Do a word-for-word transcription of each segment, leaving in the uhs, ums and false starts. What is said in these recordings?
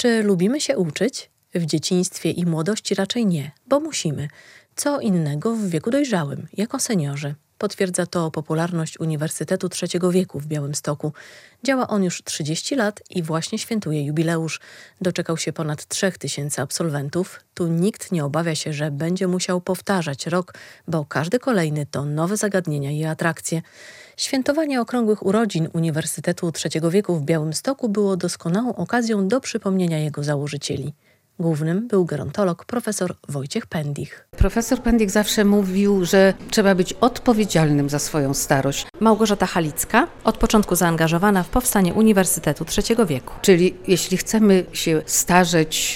Czy lubimy się uczyć? W dzieciństwie i młodości raczej nie, bo musimy. Co innego w wieku dojrzałym, jako seniorzy. Potwierdza to popularność Uniwersytetu Trzeciego Wieku w Białymstoku. Działa on już trzydzieści lat i właśnie świętuje jubileusz. Doczekał się ponad trzech tysięcy absolwentów. Tu nikt nie obawia się, że będzie musiał powtarzać rok, bo każdy kolejny to nowe zagadnienia i atrakcje. Świętowanie okrągłych urodzin Uniwersytetu Trzeciego Wieku w Białymstoku było doskonałą okazją do przypomnienia jego założycieli. Głównym był gerontolog profesor Wojciech Pędich. Profesor Pędich zawsze mówił, że trzeba być odpowiedzialnym za swoją starość. Małgorzata Halicka, od początku zaangażowana w powstanie Uniwersytetu Trzeciego Wieku. Czyli jeśli chcemy się starzeć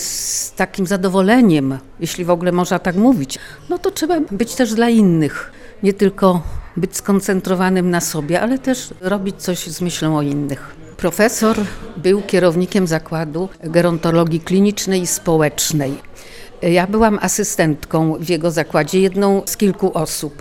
z takim zadowoleniem, jeśli w ogóle można tak mówić, no to trzeba być też dla innych. Nie tylko być skoncentrowanym na sobie, ale też robić coś z myślą o innych. Profesor był kierownikiem zakładu gerontologii klinicznej i społecznej. Ja byłam asystentką w jego zakładzie, jedną z kilku osób.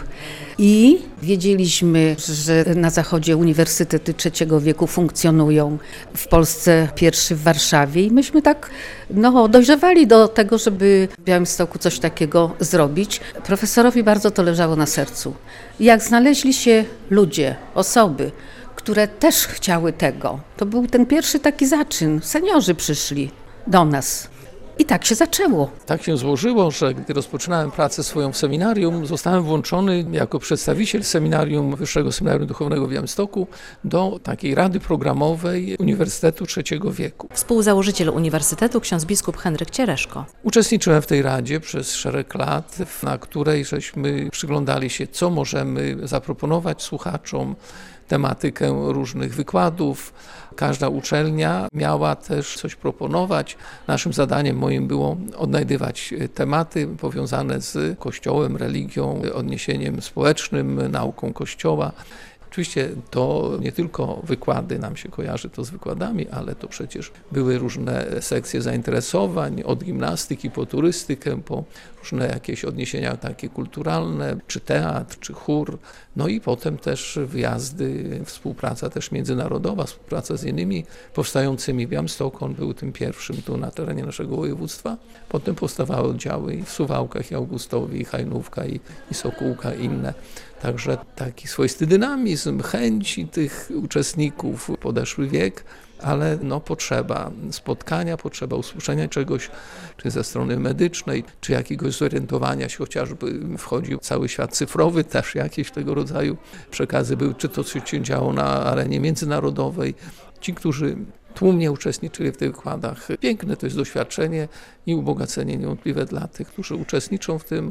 I wiedzieliśmy, że na zachodzie Uniwersytety Trzeciego Wieku funkcjonują, w Polsce pierwszy w Warszawie i myśmy tak no, dojrzewali do tego, żeby w Białymstoku coś takiego zrobić. Profesorowi bardzo to leżało na sercu. I jak znaleźli się ludzie, osoby, które też chciały tego, to był ten pierwszy taki zaczyn. Seniorzy przyszli do nas. I tak się zaczęło. Tak się złożyło, że gdy rozpoczynałem pracę swoją w seminarium, zostałem włączony jako przedstawiciel seminarium, Wyższego Seminarium Duchownego w Białymstoku do takiej rady programowej Uniwersytetu Trzeciego Wieku. Współzałożyciel Uniwersytetu ksiądz biskup Henryk Ciereszko. Uczestniczyłem w tej radzie przez szereg lat, na której żeśmy przyglądali się, co możemy zaproponować słuchaczom, tematykę różnych wykładów. Każda uczelnia miała też coś proponować. Naszym zadaniem moim było odnajdywać tematy powiązane z Kościołem, religią, odniesieniem społecznym, nauką Kościoła. Oczywiście to nie tylko wykłady nam się kojarzy to z wykładami, ale to przecież były różne sekcje zainteresowań, od gimnastyki po turystykę, po różne jakieś odniesienia takie kulturalne, czy teatr, czy chór. No i potem też wyjazdy, współpraca też międzynarodowa, współpraca z innymi powstającymi. Białymstok, on był tym pierwszym tu na terenie naszego województwa. Potem powstawały oddziały i w Suwałkach, i Augustowie, i Hajnówka, i, i Sokółka, i inne. Także taki swoisty dynamizm, chęci tych uczestników, podeszły wiek, ale no potrzeba spotkania, potrzeba usłyszenia czegoś, czy ze strony medycznej, czy jakiegoś zorientowania się, chociażby wchodził cały świat cyfrowy, też jakieś tego rodzaju przekazy były, czy to co się działo na arenie międzynarodowej. Ci, którzy tłumnie uczestniczyli w tych wykładach, piękne to jest doświadczenie i ubogacenie niewątpliwe dla tych, którzy uczestniczą w tym,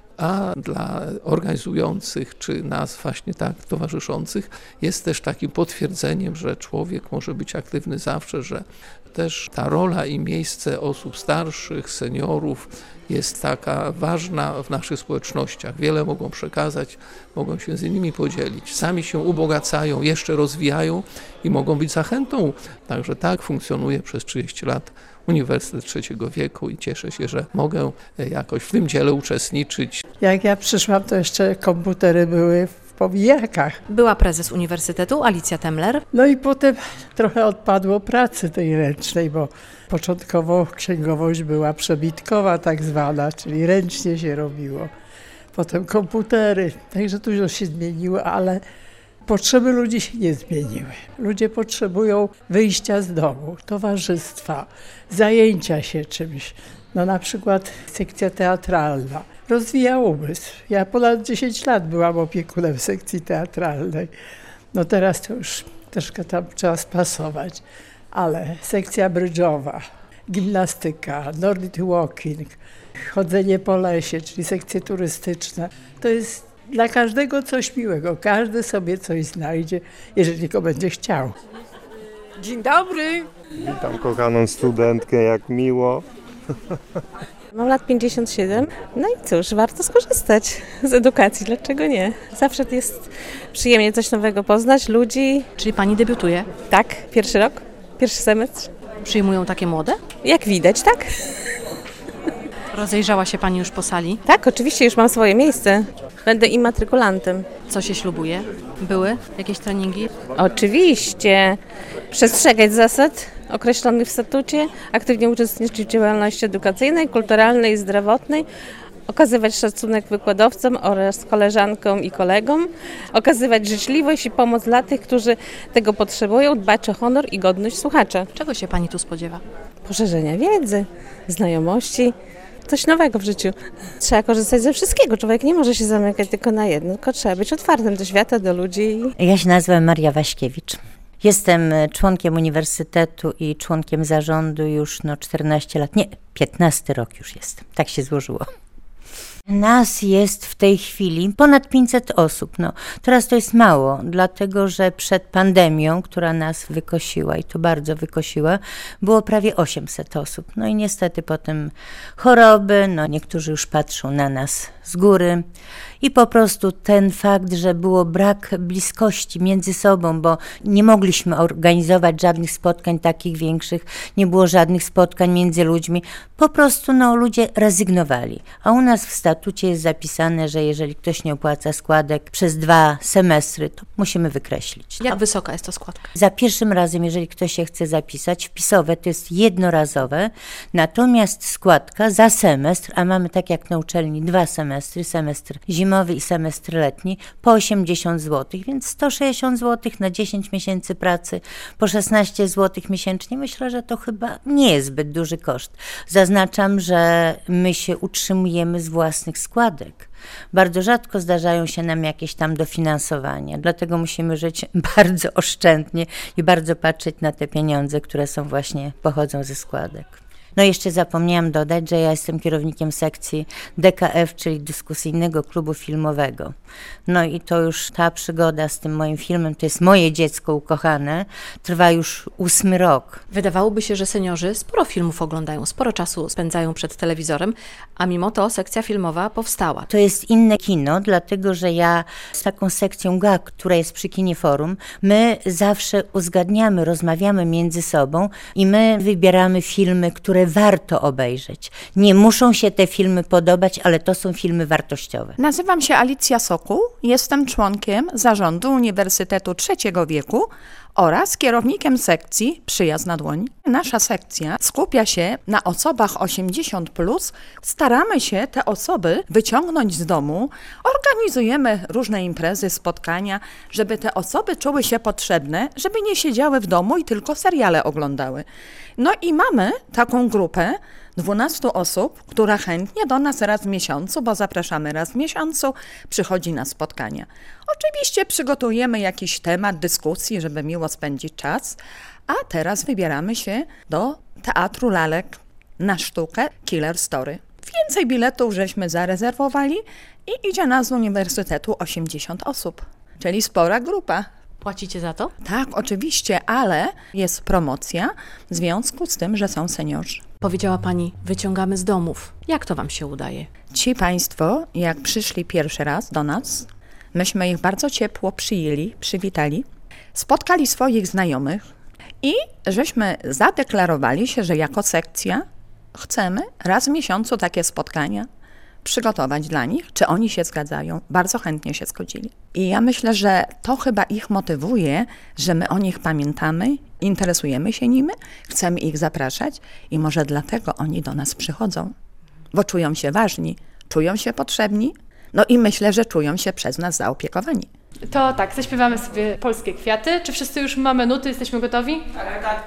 a dla organizujących, czy nas właśnie tak towarzyszących jest też takim potwierdzeniem, że człowiek może być aktywny zawsze, że też ta rola i miejsce osób starszych, seniorów jest taka ważna w naszych społecznościach. Wiele mogą przekazać, mogą się z innymi podzielić, sami się ubogacają, jeszcze rozwijają i mogą być zachętą. Także tak funkcjonuje przez trzydzieści lat Uniwersytet Trzeciego Wieku i cieszę się, że mogę jakoś w tym dziele uczestniczyć. Jak ja przyszłam, to jeszcze komputery były w powijakach. Była prezes Uniwersytetu Alicja Temler. No i potem trochę odpadło pracy tej ręcznej, bo początkowo księgowość była przebitkowa tak zwana, czyli ręcznie się robiło. Potem komputery, także dużo się zmieniło, ale potrzeby ludzi się nie zmieniły. Ludzie potrzebują wyjścia z domu, towarzystwa, zajęcia się czymś. No na przykład sekcja teatralna. Rozwija umysł. Ja ponad dziesięć lat byłam opiekunem sekcji teatralnej. No teraz to już troszkę tam trzeba spasować. Ale sekcja brydżowa, gimnastyka, nordic walking, chodzenie po lesie, czyli sekcje turystyczne. To jest dla każdego coś miłego. Każdy sobie coś znajdzie, jeżeli tylko będzie chciał. Dzień dobry. Witam kochaną studentkę, jak miło. Mam lat pięćdziesiąt siedem, no i cóż, warto skorzystać z edukacji, dlaczego nie? Zawsze jest przyjemnie coś nowego poznać, ludzi. Czyli pani debiutuje? Tak, pierwszy rok, pierwszy semestr. Przyjmują takie młode? Jak widać, tak. Rozejrzała się pani już po sali? Tak, oczywiście już mam swoje miejsce. Będę imatrykulantem. Co się ślubuje? Były jakieś treningi? Oczywiście. Przestrzegać zasad określonych w statucie, aktywnie uczestniczyć w działalności edukacyjnej, kulturalnej i zdrowotnej, okazywać szacunek wykładowcom oraz koleżankom i kolegom, okazywać życzliwość i pomoc dla tych, którzy tego potrzebują, dbać o honor i godność słuchacza. Czego się pani tu spodziewa? Poszerzenia wiedzy, znajomości, coś nowego w życiu. Trzeba korzystać ze wszystkiego. Człowiek nie może się zamykać tylko na jedno, tylko trzeba być otwartym do świata, do ludzi. Ja się nazywam Maria Waśkiewicz. Jestem członkiem uniwersytetu i członkiem zarządu już no czternaście lat, nie, piętnasty rok już jest. Tak się złożyło. Nas jest w tej chwili ponad pięćset osób. No, teraz to jest mało, dlatego że przed pandemią, która nas wykosiła i to bardzo wykosiła, było prawie osiemset osób. No i niestety potem choroby, no niektórzy już patrzą na nas z góry i po prostu ten fakt, że było brak bliskości między sobą, bo nie mogliśmy organizować żadnych spotkań takich większych, nie było żadnych spotkań między ludźmi, po prostu no, ludzie rezygnowali. A u nas w statucie jest zapisane, że jeżeli ktoś nie opłaca składek przez dwa semestry, to musimy wykreślić. Jak wysoka jest to składka? Za pierwszym razem, jeżeli ktoś się chce zapisać, wpisowe to jest jednorazowe, natomiast składka za semestr, a mamy tak jak na uczelni dwa semestry, semestr zimowy i semestr letni, po osiemdziesiąt złotych, więc sto sześćdziesiąt złotych na dziesięć miesięcy pracy, po szesnaście złotych miesięcznie, myślę, że to chyba nie jest zbyt duży koszt. Zaznaczam, że my się utrzymujemy z własnych składek. Bardzo rzadko zdarzają się nam jakieś tam dofinansowania, dlatego musimy żyć bardzo oszczędnie i bardzo patrzeć na te pieniądze, które są właśnie, pochodzą ze składek. No jeszcze zapomniałam dodać, że ja jestem kierownikiem sekcji D K F, czyli dyskusyjnego klubu filmowego. No i to już ta przygoda z tym moim filmem, to jest moje dziecko ukochane, trwa już ósmy rok. Wydawałoby się, że seniorzy sporo filmów oglądają, sporo czasu spędzają przed telewizorem, a mimo to sekcja filmowa powstała. To jest inne kino, dlatego że ja z taką sekcją G A K, która jest przy Kinie Forum, my zawsze uzgadniamy, rozmawiamy między sobą i my wybieramy filmy, które warto obejrzeć. Nie muszą się te filmy podobać, ale to są filmy wartościowe. Nazywam się Alicja Sokół, jestem członkiem zarządu Uniwersytetu trzeciego wieku oraz kierownikiem sekcji Przyjazd na dłoni. Nasza sekcja skupia się na osobach osiemdziesiąt plus. Staramy się te osoby wyciągnąć z domu, organizujemy różne imprezy, spotkania, żeby te osoby czuły się potrzebne, żeby nie siedziały w domu i tylko seriale oglądały. No i mamy taką grupę dwunastu osób, która chętnie do nas raz w miesiącu, bo zapraszamy raz w miesiącu, przychodzi na spotkania. Oczywiście przygotujemy jakiś temat dyskusji, żeby miło spędzić czas, a teraz wybieramy się do Teatru Lalek na sztukę Killer Story. Więcej biletów żeśmy zarezerwowali i idzie nas z uniwersytetu osiemdziesiąt osób, czyli spora grupa. Płacicie za to? Tak, oczywiście, ale jest promocja w związku z tym, że są seniorzy. Powiedziała pani, wyciągamy z domów. Jak to wam się udaje? Ci państwo, jak przyszli pierwszy raz do nas, myśmy ich bardzo ciepło przyjęli, przywitali, spotkali swoich znajomych i żeśmy zadeklarowali się, że jako sekcja chcemy raz w miesiącu takie spotkania przygotować dla nich, czy oni się zgadzają. Bardzo chętnie się zgodzili. I ja myślę, że to chyba ich motywuje, że my o nich pamiętamy, interesujemy się nimi, chcemy ich zapraszać i może dlatego oni do nas przychodzą, bo czują się ważni, czują się potrzebni, no i myślę, że czują się przez nas zaopiekowani. To tak, zaśpiewamy sobie Polskie Kwiaty. Czy wszyscy już mamy nuty, jesteśmy gotowi? Tak, tak.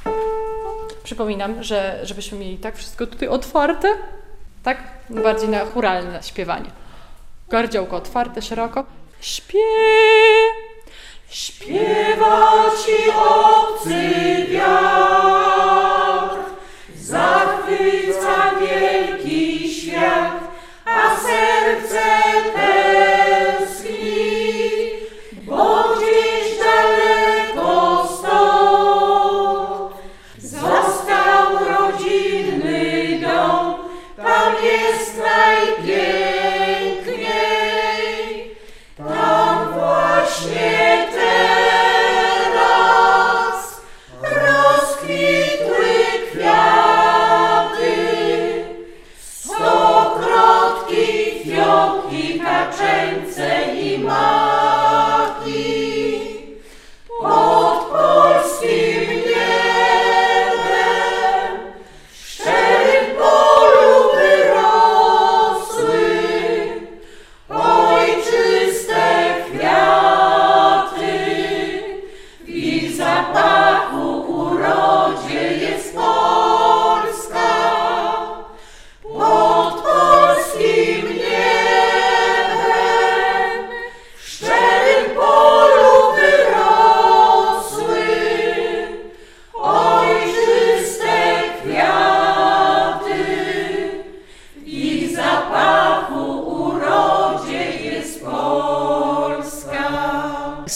Przypominam, że żebyśmy mieli tak wszystko tutaj otwarte, tak? Bardziej na chóralne śpiewanie. Gardziołko otwarte, szeroko. Śpiew, śpiewa ci obcy wiatr, zachwyca wielki świat, a serce tęskni, bo gdzieś daleko stąd został rodzinny dom, tam jest najpiękniej, tam właśnie teraz rozkwita.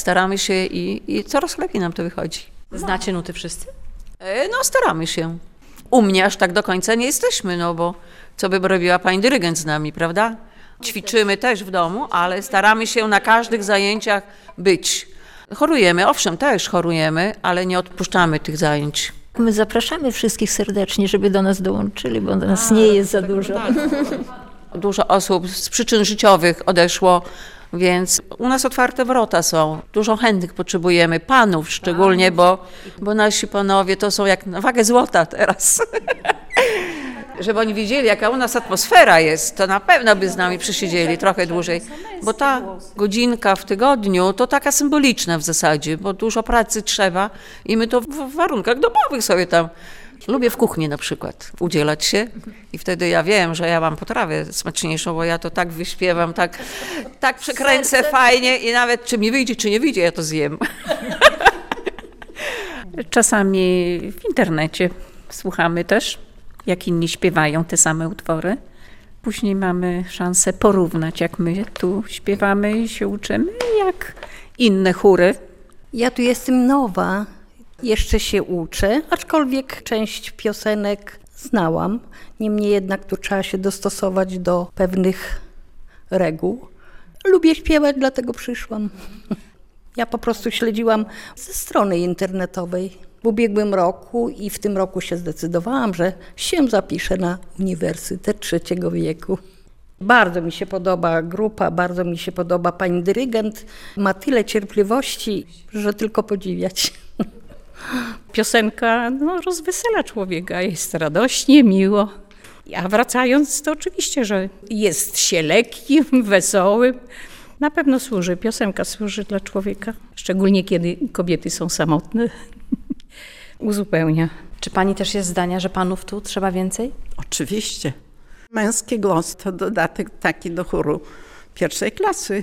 staramy się i, i coraz lepiej nam to wychodzi. Znacie nuty wszyscy? No staramy się. U mnie aż tak do końca nie jesteśmy, no bo co by robiła pani dyrygent z nami, prawda? Ćwiczymy też w domu, ale staramy się na każdych zajęciach być. Chorujemy, owszem, też chorujemy, ale nie odpuszczamy tych zajęć. My zapraszamy wszystkich serdecznie, żeby do nas dołączyli, bo do nas nie jest za dużo. Dużo osób z przyczyn życiowych odeszło, więc u nas otwarte wrota są. Dużo chętnych potrzebujemy, panów szczególnie, bo, bo nasi panowie to są jak na wagę złota teraz. Żeby oni widzieli, jaka u nas atmosfera jest, to na pewno by z nami przysiedzieli trochę dłużej. Bo ta godzinka w tygodniu to taka symboliczna w zasadzie, bo dużo pracy trzeba i my to w warunkach domowych sobie tam. Lubię w kuchni na przykład udzielać się i wtedy ja wiem, że ja mam potrawę smaczniejszą, bo ja to tak wyśpiewam, tak, tak przekręcę fajnie i nawet czy mi wyjdzie, czy nie wyjdzie, ja to zjem. Czasami w internecie słuchamy też, jak inni śpiewają te same utwory. Później mamy szansę porównać, jak my tu śpiewamy i się uczymy, jak inne chóry. Ja tu jestem nowa, jeszcze się uczę, aczkolwiek część piosenek znałam. Niemniej jednak tu trzeba się dostosować do pewnych reguł. Lubię śpiewać, dlatego przyszłam. Ja po prostu śledziłam ze strony internetowej w ubiegłym roku i w tym roku się zdecydowałam, że się zapiszę na Uniwersytet Trzeciego Wieku. Bardzo mi się podoba grupa, bardzo mi się podoba pani dyrygent. Ma tyle cierpliwości, że tylko podziwiać. Piosenka no, rozwesela człowieka, jest radośnie, miło. A wracając, to oczywiście, że jest się lekkim, wesołym. Na pewno służy, piosenka służy dla człowieka, szczególnie kiedy kobiety są samotne. Uzupełnia. Czy pani też jest zdania, że panów tu trzeba więcej? Oczywiście. Męski głos to dodatek taki do chóru pierwszej klasy.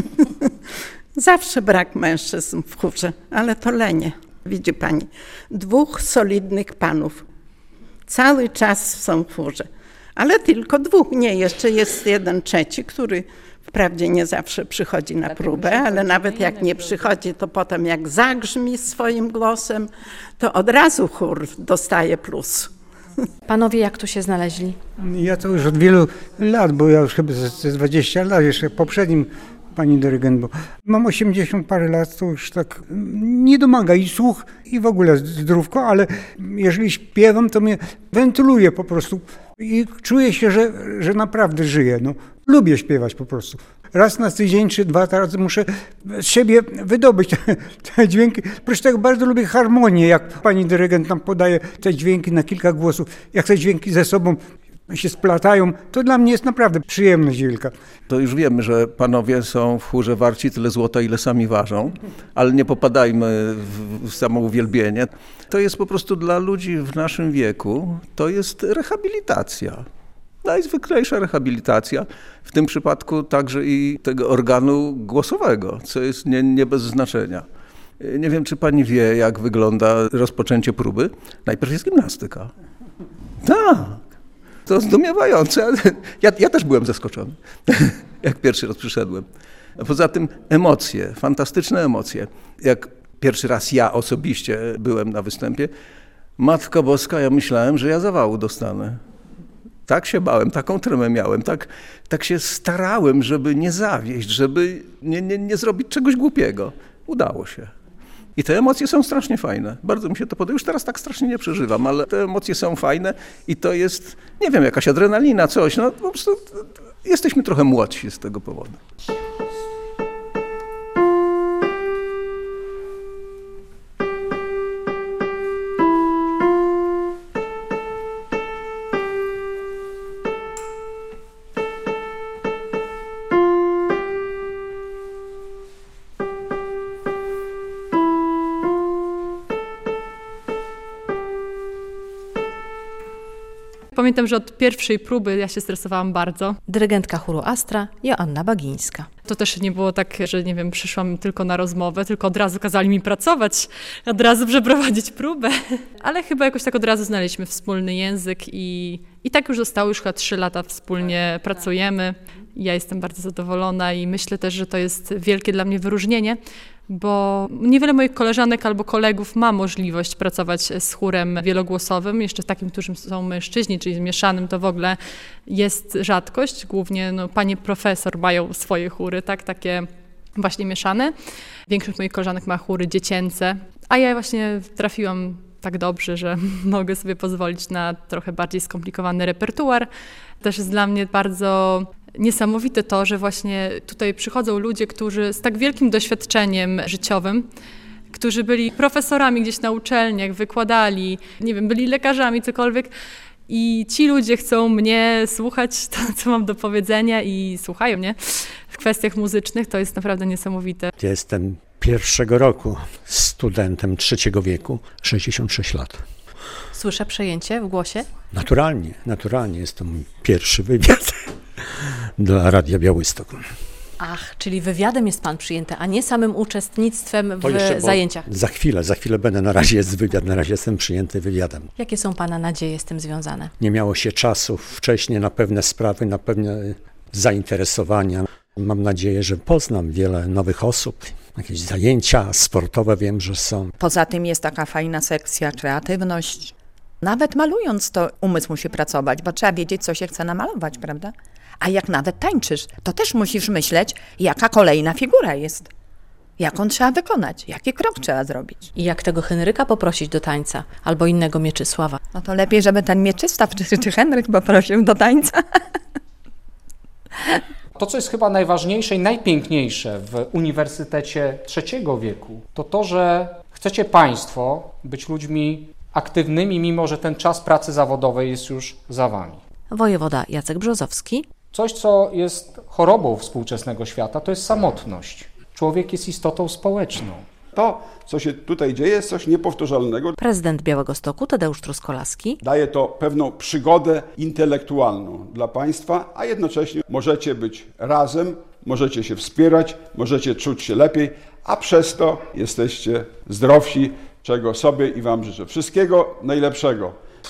Zawsze brak mężczyzn w chórze, ale to lenie. Widzi pani, dwóch solidnych panów. Cały czas są w chórze, ale tylko dwóch. Nie, jeszcze jest jeden trzeci, który wprawdzie nie zawsze przychodzi na próbę, ale nawet jak nie przychodzi, to potem jak zagrzmi swoim głosem, to od razu chór dostaje plus. Panowie, jak tu się znaleźli? Ja to już od wielu lat, bo ja już chyba ze dwadzieścia lat, jeszcze poprzednim pani dyrygent, bo mam osiemdziesiąt parę lat, to już tak nie domaga i słuch, i w ogóle zdrówko, ale jeżeli śpiewam, to mnie wentyluje po prostu i czuję się, że, że naprawdę żyję. No, lubię śpiewać po prostu. Raz na tydzień czy dwa razy muszę z siebie wydobyć te, te dźwięki. Oprócz tego bardzo lubię harmonię, jak pani dyrygent nam podaje te dźwięki na kilka głosów, jak te dźwięki ze sobą się splatają, to dla mnie jest naprawdę przyjemność wielka. To już wiemy, że panowie są w chórze warci tyle złota, ile sami ważą, ale nie popadajmy w, w samo uwielbienie. To jest po prostu dla ludzi w naszym wieku, to jest rehabilitacja. Najzwyklejsza rehabilitacja, w tym przypadku także i tego organu głosowego, co jest nie, nie bez znaczenia. Nie wiem, czy pani wie, jak wygląda rozpoczęcie próby. Najpierw jest gimnastyka. Tak. To zdumiewające. Ja, ja też byłem zaskoczony, jak pierwszy raz przyszedłem. A poza tym emocje, fantastyczne emocje. Jak pierwszy raz ja osobiście byłem na występie, Matko Boska, ja myślałem, że ja zawału dostanę. Tak się bałem, taką tremę miałem, tak, tak się starałem, żeby nie zawieść, żeby nie, nie, nie zrobić czegoś głupiego. Udało się. I te emocje są strasznie fajne. Bardzo mi się to podoba. Już teraz tak strasznie nie przeżywam, ale te emocje są fajne i to jest, nie wiem, jakaś adrenalina, coś. No po prostu jesteśmy trochę młodsi z tego powodu. Pamiętam, że od pierwszej próby ja się stresowałam bardzo. Dyrygentka chóru Astra Joanna Bagińska. To też nie było tak, że nie wiem, przyszłam tylko na rozmowę, tylko od razu kazali mi pracować, od razu przeprowadzić próbę. Ale chyba jakoś tak od razu znaleźliśmy wspólny język i, i tak już zostało, już chyba trzy lata wspólnie pracujemy. Ja jestem bardzo zadowolona i myślę też, że to jest wielkie dla mnie wyróżnienie, bo niewiele moich koleżanek albo kolegów ma możliwość pracować z chórem wielogłosowym, jeszcze takim, którym są mężczyźni, czyli mieszanym, to w ogóle jest rzadkość. Głównie no, panie profesor mają swoje chóry, tak, takie właśnie mieszane. Większość moich koleżanek ma chóry dziecięce, a ja właśnie trafiłam tak dobrze, że mogę sobie pozwolić na trochę bardziej skomplikowany repertuar. Też jest dla mnie bardzo niesamowite to, że właśnie tutaj przychodzą ludzie, którzy z tak wielkim doświadczeniem życiowym, którzy byli profesorami gdzieś na uczelniach, wykładali, nie wiem, byli lekarzami, cokolwiek. I ci ludzie chcą mnie słuchać, to, co mam do powiedzenia i słuchają mnie w kwestiach muzycznych. To jest naprawdę niesamowite. Ja jestem pierwszego roku studentem trzeciego wieku, sześćdziesiąt sześć lat. Słyszę przejęcie w głosie? Naturalnie, naturalnie. Jest to mój pierwszy wywiad dla Radia Białystok. Ach, czyli wywiadem jest pan przyjęty, a nie samym uczestnictwem w To jeszcze, zajęciach. Za chwilę, za chwilę będę, na razie jest wywiad, na razie jestem przyjęty wywiadem. Jakie są pana nadzieje z tym związane? Nie miało się czasu wcześniej na pewne sprawy, na pewne zainteresowania. Mam nadzieję, że poznam wiele nowych osób. Jakieś zajęcia sportowe wiem, że są. Poza tym jest taka fajna sekcja kreatywność. Nawet malując to umysł musi pracować, bo trzeba wiedzieć, co się chce namalować, prawda? A jak nawet tańczysz, to też musisz myśleć, jaka kolejna figura jest. Jaką trzeba wykonać, jaki krok trzeba zrobić. I jak tego Henryka poprosić do tańca, albo innego Mieczysława? No to lepiej, żeby ten Mieczysław czy, czy Henryk poprosił do tańca. To, co jest chyba najważniejsze i najpiękniejsze w Uniwersytecie trzeciego wieku, to to, że chcecie Państwo być ludźmi aktywnymi, mimo że ten czas pracy zawodowej jest już za Wami. Wojewoda Jacek Brzozowski. Coś, co jest chorobą współczesnego świata, to jest samotność. Człowiek jest istotą społeczną. To, co się tutaj dzieje, jest coś niepowtarzalnego. Prezydent Białegostoku Tadeusz Truskolaski. Daje to pewną przygodę intelektualną dla Państwa, a jednocześnie możecie być razem, możecie się wspierać, możecie czuć się lepiej, a przez to jesteście zdrowsi, czego sobie i Wam życzę. Wszystkiego najlepszego.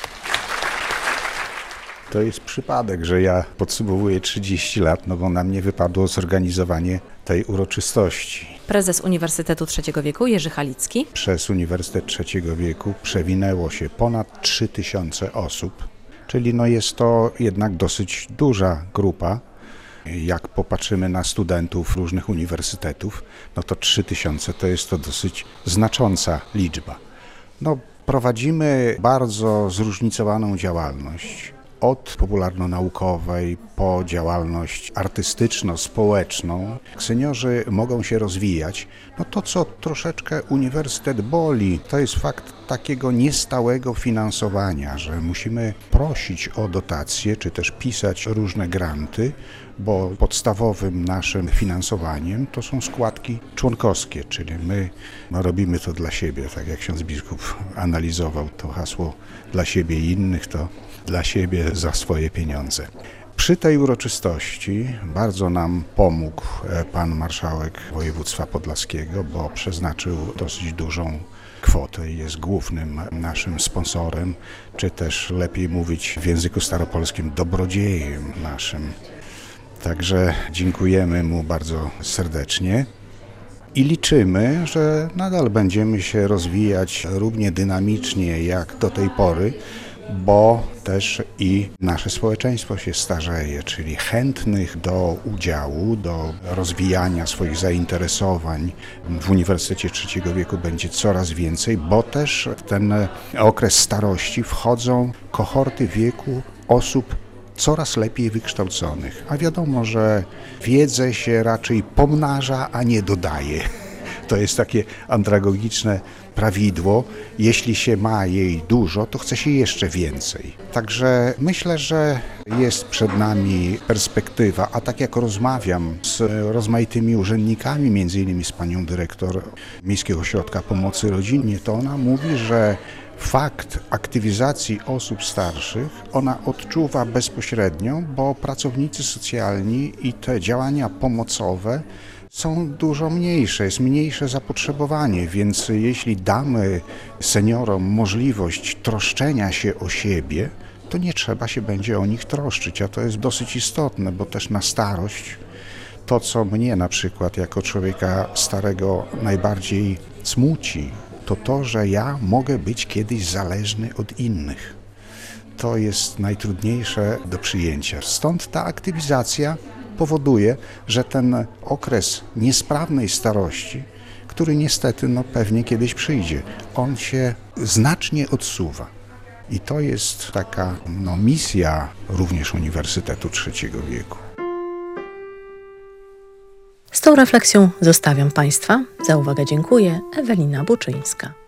To jest przypadek, że ja podsumowuję trzydzieści lat, no bo na mnie wypadło zorganizowanie tej uroczystości. Prezes Uniwersytetu trzeciego wieku Jerzy Halicki. Przez Uniwersytet trzeciego wieku przewinęło się ponad trzy tysiące osób, czyli no jest to jednak dosyć duża grupa. Jak popatrzymy na studentów różnych uniwersytetów, no to trzy tysiące to jest to dosyć znacząca liczba. No, prowadzimy bardzo zróżnicowaną działalność. Od popularno-naukowej po działalność artystyczno-społeczną. Seniorzy mogą się rozwijać. No to, co troszeczkę uniwersytet boli, to jest fakt takiego niestałego finansowania, że musimy prosić o dotacje, czy też pisać różne granty, bo podstawowym naszym finansowaniem to są składki członkowskie, czyli my no, robimy to dla siebie, tak jak ksiądz biskup analizował to hasło dla siebie i innych, to dla siebie za swoje pieniądze. Przy tej uroczystości bardzo nam pomógł pan marszałek województwa podlaskiego, bo przeznaczył dosyć dużą kwotę i jest głównym naszym sponsorem, czy też lepiej mówić w języku staropolskim dobrodziejem naszym. Także dziękujemy mu bardzo serdecznie i liczymy, że nadal będziemy się rozwijać równie dynamicznie jak do tej pory, bo też i nasze społeczeństwo się starzeje, czyli chętnych do udziału, do rozwijania swoich zainteresowań w Uniwersytecie trzeciego wieku będzie coraz więcej, bo też w ten okres starości wchodzą kohorty wieku osób coraz lepiej wykształconych, a wiadomo, że wiedzę się raczej pomnaża, a nie dodaje. To jest takie andragogiczne prawidło. Jeśli się ma jej dużo, to chce się jeszcze więcej. Także myślę, że jest przed nami perspektywa, a tak jak rozmawiam z rozmaitymi urzędnikami, między innymi z panią dyrektor Miejskiego Ośrodka Pomocy Rodzinie, to ona mówi, że fakt aktywizacji osób starszych ona odczuwa bezpośrednio, bo pracownicy socjalni i te działania pomocowe są dużo mniejsze, jest mniejsze zapotrzebowanie, więc jeśli damy seniorom możliwość troszczenia się o siebie, to nie trzeba się będzie o nich troszczyć, a to jest dosyć istotne, bo też na starość To, co mnie na przykład jako człowieka starego najbardziej smuci, to to, że ja mogę być kiedyś zależny od innych. To jest najtrudniejsze do przyjęcia. Stąd ta aktywizacja powoduje, że ten okres niesprawnej starości, który niestety no, pewnie kiedyś przyjdzie, on się znacznie odsuwa. I to jest taka no, misja również Uniwersytetu trzeciego wieku. Z tą refleksją zostawiam Państwa. Za uwagę dziękuję. Ewelina Buczyńska.